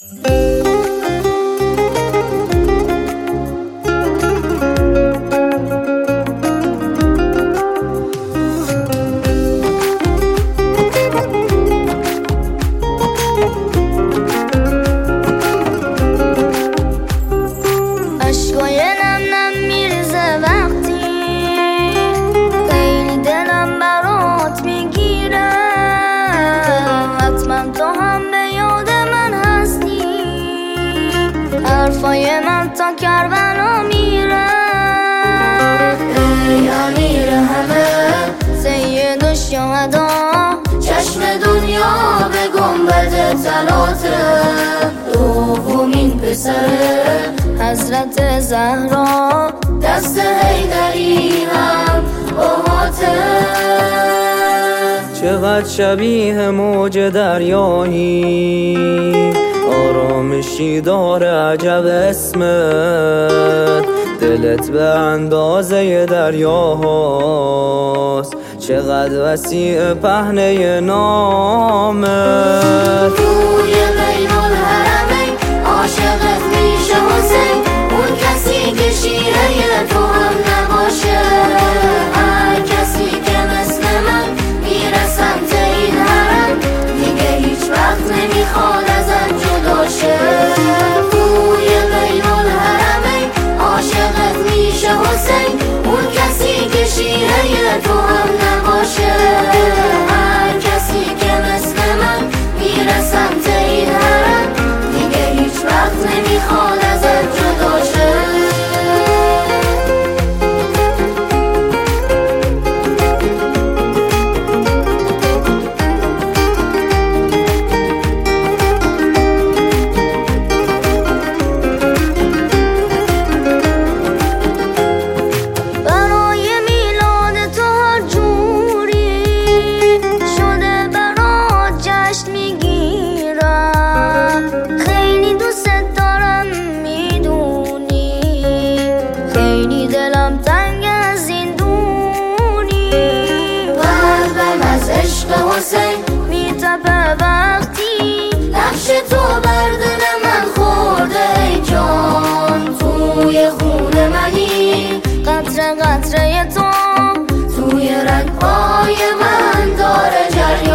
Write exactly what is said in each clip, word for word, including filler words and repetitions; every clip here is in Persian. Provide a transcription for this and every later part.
حرفای من تا کربلا میره. ای امیر همه سید الشهدا، چشم دنیا به گنبد طلاته. دومین پسر حضرت زهرا، دست حیدری هم باهاته. چقدر شبیه موج دریایی، آرامشی داره عجب اسمت. دلت به اندازه دریاهاست، چقدر وسیع پهنه نامت. توی بین الحرمین عاشقت میشه حسین، اون کسی که شیره تو هم نباشه. هر کسی که مثل من میره سمت این حرم، دیگه هیچ وقت نمیخواد ازت جدا شه. توی بین الحرمین عاشقت میشه حسین، اون کسی که شیره تو هم نباشه. هر کسی که مثل من میره سمت این حرم، دیگه هیچ وقت نمیخواد ازت جدا شه. حسین میتپه وقتی نقش تو بر دل من خورده. ای جان توی خون منی، قطره قطره تو توی رگ‌های من داره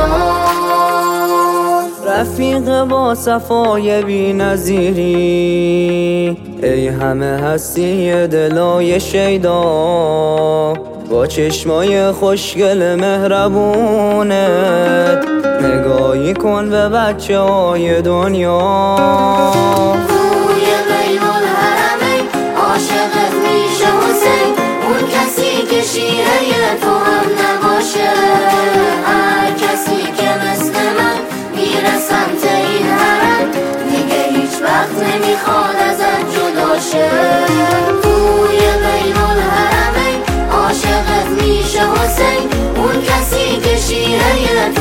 جریان. رفیق با صفای بی نظیری، ای همه هستی دلای شیدا. با چشمای خوشگل مهربونت نگاهی کن به بچه های دنیا. توی بین الحرمین عاشقت میشه حسین، اون کسی که شیره تو هم نباشه. هر کسی که مثل من میره سمت این حرم، دیگه هیچ وقت نمیخواد ازت جدا شه. توی بین الحرمین عاشقت میشه حسین، اون کسی که شیره